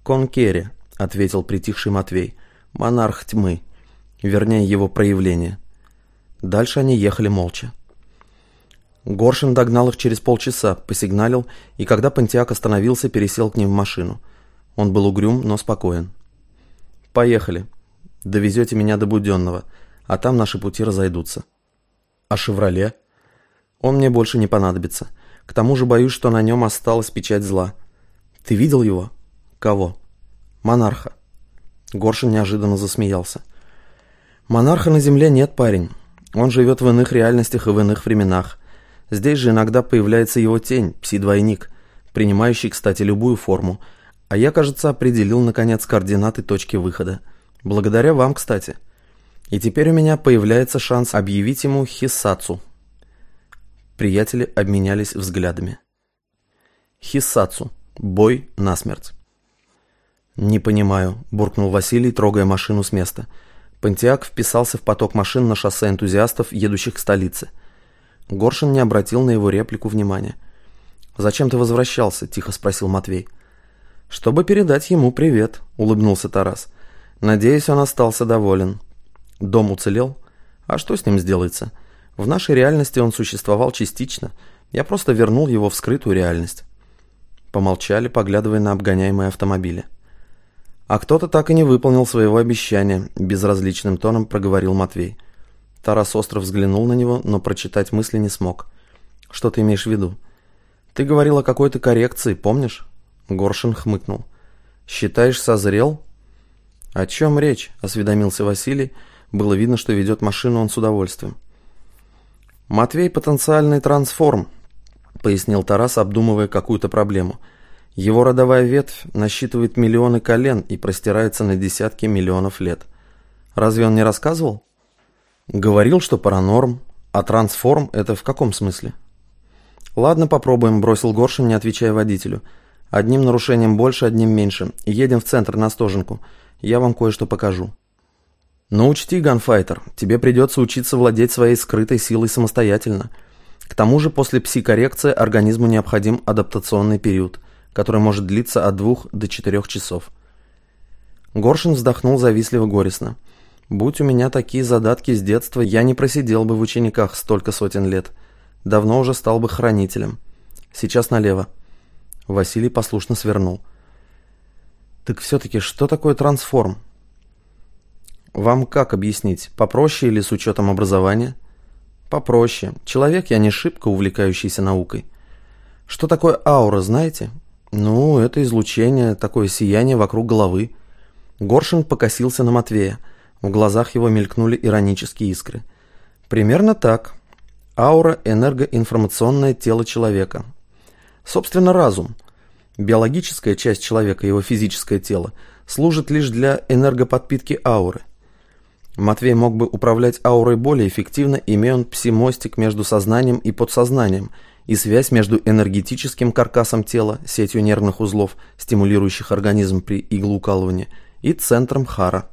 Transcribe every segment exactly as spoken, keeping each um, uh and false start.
«Конкери», — ответил притихший Матвей. «Монарх тьмы. Вернее, его проявление». Дальше они ехали молча. Горшин догнал их через полчаса, посигналил, и когда Понтиак остановился, пересел к ним в машину. Он был угрюм, но спокоен. «Поехали. Довезете меня до Буденного, а там наши пути разойдутся». «А «Шевроле»?» «Он мне больше не понадобится. К тому же боюсь, что на нем осталась печать зла». «Ты видел его?» «Кого?» «Монарха». Горшин неожиданно засмеялся. «Монарха на земле нет, парень. Он живет в иных реальностях и в иных временах. Здесь же иногда появляется его тень, пси-двойник, принимающий, кстати, любую форму. А я, кажется, определил, наконец, координаты точки выхода. Благодаря вам, кстати. И теперь у меня появляется шанс объявить ему хиссацу». Приятели обменялись взглядами. Хиссацу. Бой насмерть. «Не понимаю», – буркнул Василий, трогая машину с места. Понтиак вписался в поток машин на шоссе энтузиастов, едущих к столице. Горшин не обратил на его реплику внимания. «Зачем ты возвращался?» – тихо спросил Матвей. «Чтобы передать ему привет», – улыбнулся Тарас. «Надеюсь, он остался доволен. Дом уцелел? А что с ним сделается? В нашей реальности он существовал частично. Я просто вернул его в скрытую реальность». Помолчали, поглядывая на обгоняемые автомобили. «А кто-то так и не выполнил своего обещания», – безразличным тоном проговорил Матвей. Тарас остро взглянул на него, но прочитать мысли не смог. «Что ты имеешь в виду?» «Ты говорил о какой-то коррекции, помнишь?» Горшин хмыкнул. «Считаешь, созрел?» «О чем речь?» – осведомился Василий. Было видно, что ведет машину он с удовольствием. «Матвей – потенциальный трансформ», – пояснил Тарас, обдумывая какую-то проблему. «Его родовая ветвь насчитывает миллионы колен и простирается на десятки миллионов лет. Разве он не рассказывал?» «Говорил, что паранорм. А трансформ – это в каком смысле?» «Ладно, попробуем», – бросил Горшин, не отвечая водителю. «Одним нарушением больше, одним меньше. Едем в центр на Остоженку. Я вам кое-что покажу». «Но учти, ганфайтер, тебе придется учиться владеть своей скрытой силой самостоятельно. К тому же после пси-коррекции организму необходим адаптационный период, который может длиться от двух до четырех часов». Горшин вздохнул завистливо-горестно. «Будь у меня такие задатки с детства, я не просидел бы в учениках столько сотен лет. Давно уже стал бы хранителем. Сейчас налево». Василий послушно свернул. «Так все-таки что такое трансформ?» «Вам как объяснить? Попроще или с учетом образования?» «Попроще. Человек я не шибко увлекающийся наукой». «Что такое аура, знаете?» «Ну, это излучение, такое сияние вокруг головы». Горшин покосился на Матвея. В глазах его мелькнули иронические искры. «Примерно так. Аура – энергоинформационное тело человека. Собственно, разум. Биологическая часть человека, его физическое тело, служит лишь для энергоподпитки ауры. Матвей мог бы управлять аурой более эффективно, имея он пси-мостик между сознанием и подсознанием, и связь между энергетическим каркасом тела, сетью нервных узлов, стимулирующих организм при иглоукалывании, и центром хара.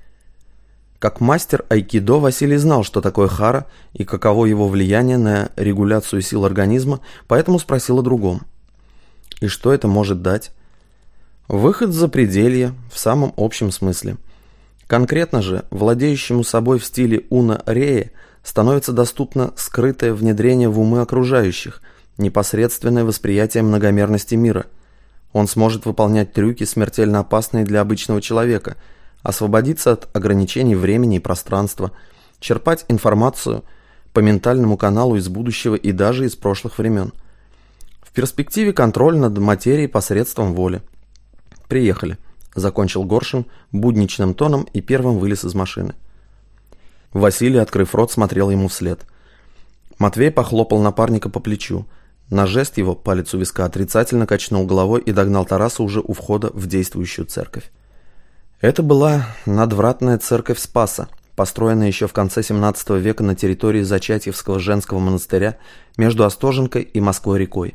Как мастер айкидо Василий знал, что такое хара и каково его влияние на регуляцию сил организма, поэтому спросил о другом. И что это может дать? Выход за пределье в самом общем смысле. Конкретно же, владеющему собой в стиле Уна Рея становится доступно скрытое внедрение в умы окружающих, непосредственное восприятие многомерности мира. Он сможет выполнять трюки, смертельно опасные для обычного человека, освободиться от ограничений времени и пространства, черпать информацию по ментальному каналу из будущего и даже из прошлых времен. В перспективе контроль над материей посредством воли. «Приехали», — закончил Горшин будничным тоном и первым вылез из машины. Василий, открыв рот, смотрел ему вслед. Матвей похлопал напарника по плечу. На жест его палец у виска отрицательно качнул головой и догнал Тараса уже у входа в действующую церковь. Это была надвратная церковь Спаса, построенная еще в конце семнадцатого века на территории Зачатьевского женского монастыря между Остоженкой и Москвой-рекой.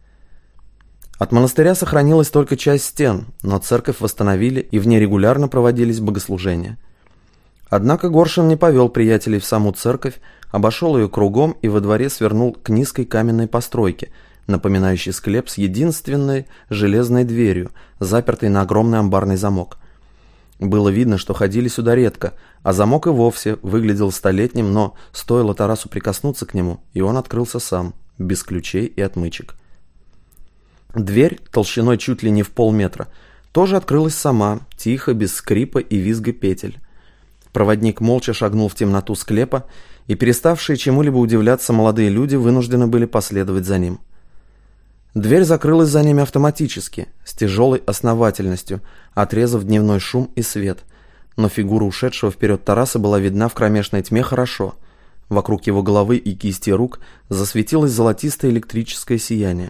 От монастыря сохранилась только часть стен, но церковь восстановили и в ней регулярно проводились богослужения. Однако Горшин не повел приятелей в саму церковь, обошел ее кругом и во дворе свернул к низкой каменной постройке, напоминающий склеп с единственной железной дверью, запертой на огромный амбарный замок. Было видно, что ходили сюда редко, а замок и вовсе выглядел столетним, но стоило Тарасу прикоснуться к нему, и он открылся сам, без ключей и отмычек. Дверь, толщиной чуть ли не в полметра, тоже открылась сама, тихо, без скрипа и визга петель. Проводник молча шагнул в темноту склепа, и переставшие чему-либо удивляться молодые люди вынуждены были последовать за ним. Дверь закрылась за ними автоматически, с тяжелой основательностью, отрезав дневной шум и свет, но фигура ушедшего вперед Тараса была видна в кромешной тьме хорошо. Вокруг его головы и кисти рук засветилось золотистое электрическое сияние.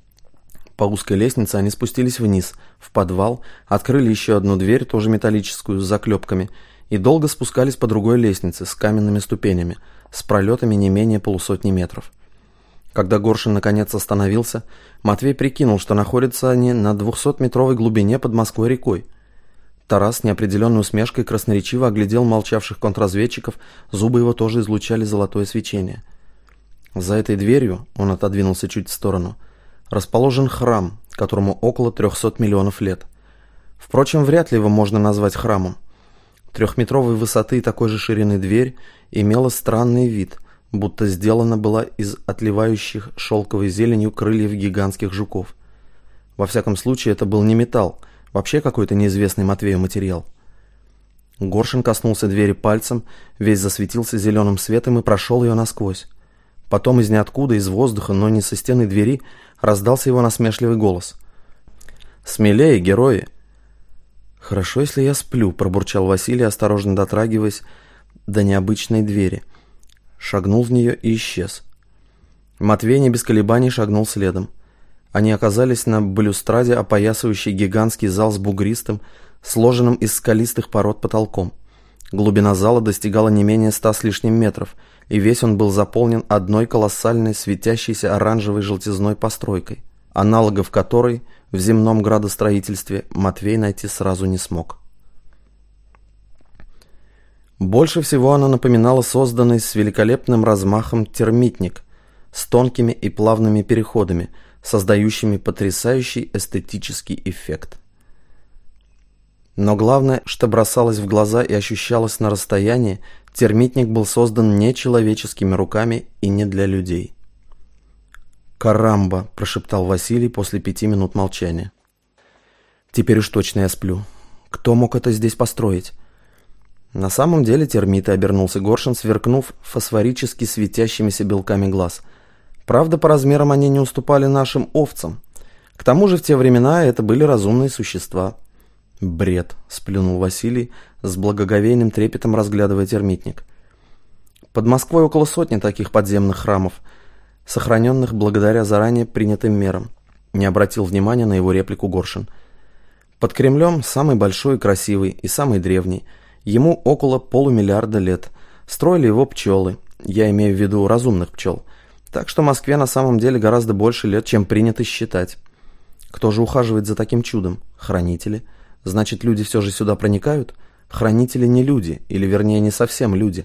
По узкой лестнице они спустились вниз, в подвал, открыли еще одну дверь, тоже металлическую, с заклепками, и долго спускались по другой лестнице с каменными ступенями, с пролетами не менее полусотни метров. Когда Горшин наконец остановился, Матвей прикинул, что находятся они на двухсотметровой глубине под Москвой-рекой. Тарас с неопределенной усмешкой красноречиво оглядел молчавших контрразведчиков, зубы его тоже излучали золотое свечение. За этой дверью, он отодвинулся чуть в сторону, расположен храм, которому около трехсот миллионов лет. Впрочем, вряд ли его можно назвать храмом. Трехметровой высоты и такой же ширины дверь имела странный вид, будто сделана была из отливающих шелковой зеленью крыльев гигантских жуков. Во всяком случае, это был не металл, вообще какой-то неизвестный Матвею материал. Горшин коснулся двери пальцем, весь засветился зеленым светом и прошел ее насквозь. Потом из ниоткуда, из воздуха, но не со стены двери, раздался его насмешливый голос. «Смелее, герои!» «Хорошо, если я сплю», — пробурчал Василий, осторожно дотрагиваясь до необычной двери. Шагнул в нее и исчез. Матвей не без колебаний шагнул следом. Они оказались на балюстраде, опоясывающей гигантский зал с бугристым, сложенным из скалистых пород потолком. Глубина зала достигала не менее ста с лишним метров, и весь он был заполнен одной колоссальной светящейся оранжевой желтизной постройкой, аналогов которой в земном градостроительстве Матвей найти сразу не смог. Больше всего она напоминала созданный с великолепным размахом термитник с тонкими и плавными переходами, создающими потрясающий эстетический эффект. Но главное, что бросалось в глаза и ощущалось на расстоянии, термитник был создан не человеческими руками и не для людей. «Карамба!» – прошептал Василий после пяти минут молчания. «Теперь уж точно я сплю. Кто мог это здесь построить?» На самом деле термиты, обернулся Горшин, сверкнув фосфорически светящимися белками глаз. Правда, по размерам они не уступали нашим овцам. К тому же в те времена это были разумные существа. «Бред!» – сплюнул Василий, с благоговейным трепетом разглядывая термитник. Под Москвой около сотни таких подземных храмов, сохраненных благодаря заранее принятым мерам. Не обратил внимания на его реплику Горшин. Под Кремлем самый большой и красивый, и самый древний. Ему около полумиллиарда лет. Строили его пчелы, я имею в виду разумных пчел. Так что Москве на самом деле гораздо больше лет, чем принято считать. Кто же ухаживает за таким чудом? Хранители. Значит, люди все же сюда проникают? Хранители не люди, или вернее не совсем люди.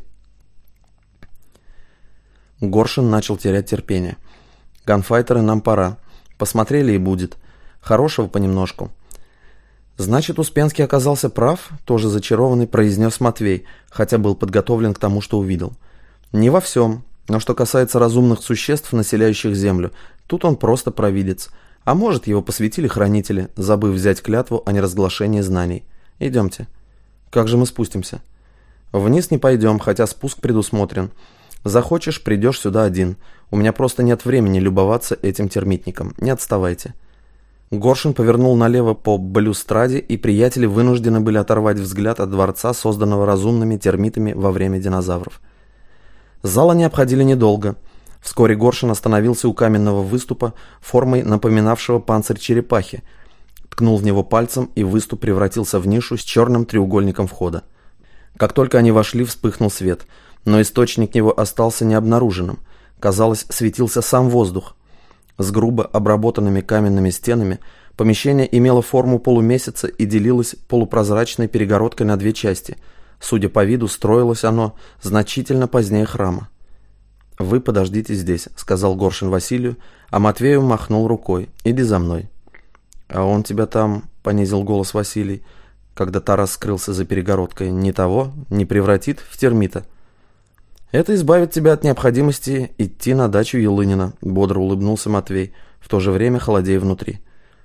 Горшин начал терять терпение. «Ганфайтеры, нам пора. Посмотрели и будет. Хорошего понемножку». «Значит, Успенский оказался прав», — тоже зачарованный произнес Матвей, хотя был подготовлен к тому, что увидел. «Не во всем, но что касается разумных существ, населяющих Землю, тут он просто провидец. А может, его посвятили хранители, забыв взять клятву о неразглашении знаний. Идемте». «Как же мы спустимся?» «Вниз не пойдем, хотя спуск предусмотрен. Захочешь, придешь сюда один. У меня просто нет времени любоваться этим термитником. Не отставайте». Горшин повернул налево по балюстраде, и приятели вынуждены были оторвать взгляд от дворца, созданного разумными термитами во время динозавров. Зал они обходили недолго. Вскоре Горшин остановился у каменного выступа, формой напоминавшего панцирь черепахи, ткнул в него пальцем, и выступ превратился в нишу с черным треугольником входа. Как только они вошли, вспыхнул свет, но источник его остался необнаруженным. Казалось, светился сам воздух. С грубо обработанными каменными стенами помещение имело форму полумесяца и делилось полупрозрачной перегородкой на две части. Судя по виду, строилось оно значительно позднее храма. «Вы подождите здесь», — сказал Горшин Василию, а Матвею махнул рукой. «Иди за мной». «А он тебя там», — понизил голос Василий, когда Тарас скрылся за перегородкой, «не того, не превратит в термита». «Это избавит тебя от необходимости идти на дачу Елынина», — бодро улыбнулся Матвей, в то же время холодея внутри.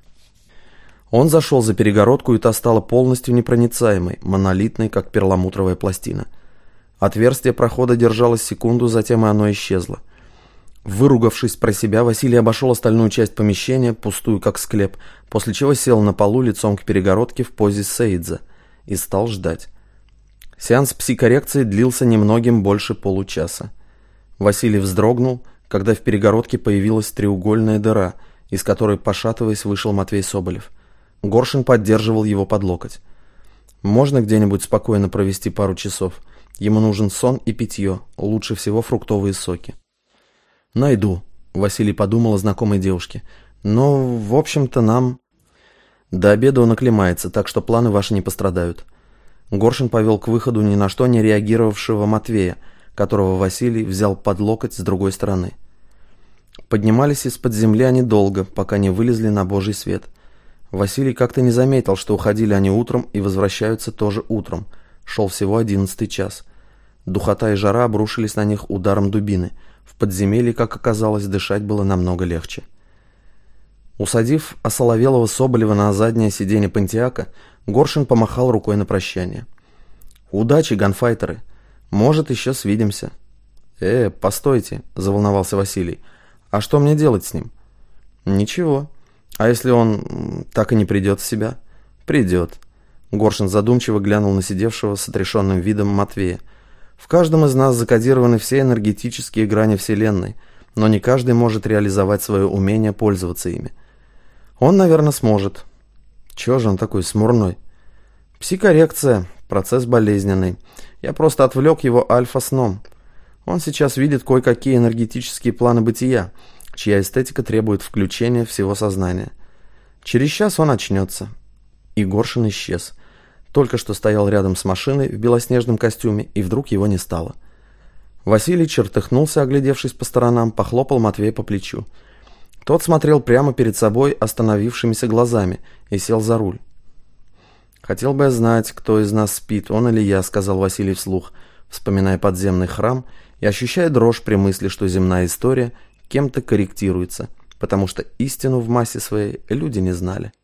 Он зашел за перегородку, и та стала полностью непроницаемой, монолитной, как перламутровая пластина. Отверстие прохода держалось секунду, затем и оно исчезло. Выругавшись про себя, Василий обошел остальную часть помещения, пустую как склеп, после чего сел на полу лицом к перегородке в позе Сейдза и стал ждать. Сеанс пси-коррекции длился немногим больше получаса. Василий вздрогнул, когда в перегородке появилась треугольная дыра, из которой, пошатываясь, вышел Матвей Соболев. Горшин поддерживал его под локоть. «Можно где-нибудь спокойно провести пару часов? Ему нужен сон и питье, лучше всего фруктовые соки». «Найду», — Василий подумал о знакомой девушке. «Но, в общем-то, нам...» «До обеда он оклемается, так что планы ваши не пострадают». Горшин повел к выходу ни на что не реагировавшего Матвея, которого Василий взял под локоть с другой стороны. Поднимались из-под земли они долго, пока не вылезли на божий свет. Василий как-то не заметил, что уходили они утром и возвращаются тоже утром. Шел всего одиннадцатый час. Духота и жара обрушились на них ударом дубины. В подземелье, как оказалось, дышать было намного легче. Усадив осоловелого Соболева на заднее сиденье Понтиака, Горшин помахал рукой на прощание. «Удачи, ганфайтеры! Может, еще свидимся». «Э, постойте», — заволновался Василий. «А что мне делать с ним?» «Ничего. А если он так и не придет в себя?» «Придет». Горшин задумчиво глянул на сидевшего с отрешенным видом Матвея. «В каждом из нас закодированы все энергетические грани Вселенной, но не каждый может реализовать свое умение пользоваться ими. Он, наверное, сможет». «Чего же он такой смурной?» «Пси-коррекция, процесс болезненный. Я просто отвлек его альфа-сном. Он сейчас видит кое-какие энергетические планы бытия, чья эстетика требует включения всего сознания. Через час он очнется». И Горшин исчез. Только что стоял рядом с машиной в белоснежном костюме, и вдруг его не стало. Василий чертыхнулся, оглядевшись по сторонам, похлопал Матвея по плечу. Тот смотрел прямо перед собой остановившимися глазами и сел за руль. «Хотел бы я знать, кто из нас спит, он или я», — сказал Василий вслух, вспоминая подземный храм и ощущая дрожь при мысли, что земная история кем-то корректируется, потому что истину в массе своей люди не знали.